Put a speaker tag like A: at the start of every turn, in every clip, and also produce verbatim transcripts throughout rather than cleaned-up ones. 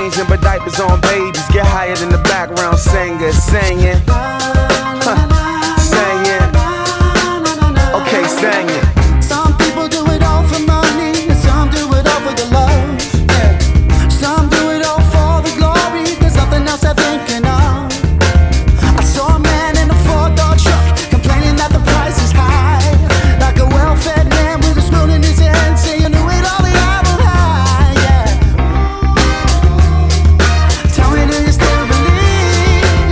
A: changing, but diapers on babies get higher than the background singers singing. Huh. Singing. Okay, singing.
B: Some people do it all for money, and some do it all for the love. Yeah. Some do it all for the glory. There's nothing else they're thinking of. I saw a man in a four-door truck complaining that the price is high, like a well-fed man with a spoon in his hand, saying who ate all the apple pie. Yeah. Tell me, do you still believe?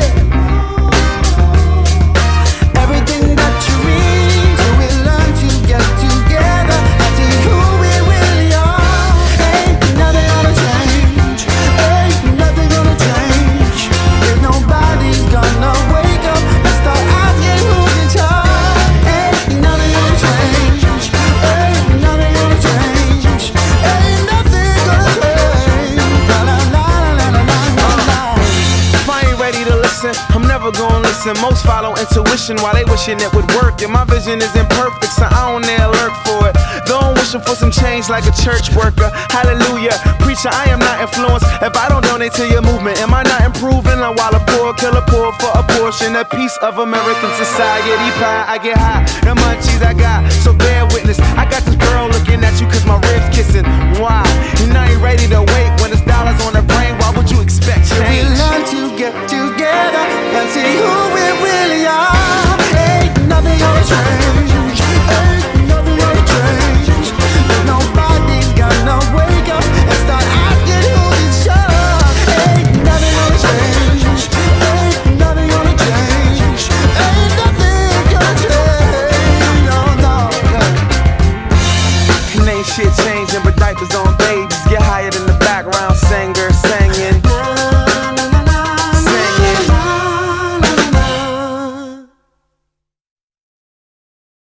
B: Yeah. Everything that you read, so we learn to get together and see who we really are. Ain't nothing gonna change. Ain't nothing gonna change. If nobody's gonna wake up and start asking who's in charge. Ain't nothing gonna change. Ain't nothing gonna change. Ain't nothing gonna change. La la la la la la la la.
A: If I ain't ready to listen, I'm never gonna listen. Most follow intuition while they wishing it would work. And my vision is imperfect, so I don't dare lurk for it. Though I'm wishing for some change like a church worker. Hallelujah, preacher, I am not influenced. If I don't donate to your movement, am I not improving? Or while a poor killer poor for a portion, a piece of American society pie. I get high, the munchies I got, so bear witness. I got this girl looking at you cause my ribs kissing. Why? And I ain't ready to wait when it's dollars on the brain. Why would you expect
B: We
A: change?
B: learn to get together and see who we really are. Ain't nothing gonna change. Ain't nothing gonna change. If nobody's gonna wake up and start asking who's in charge. Ain't nothing gonna change. Ain't nothing gonna change. Ain't nothing gonna change. Oh no.
A: And ain't shit changing, but diapers on babies get higher than the background singer singing.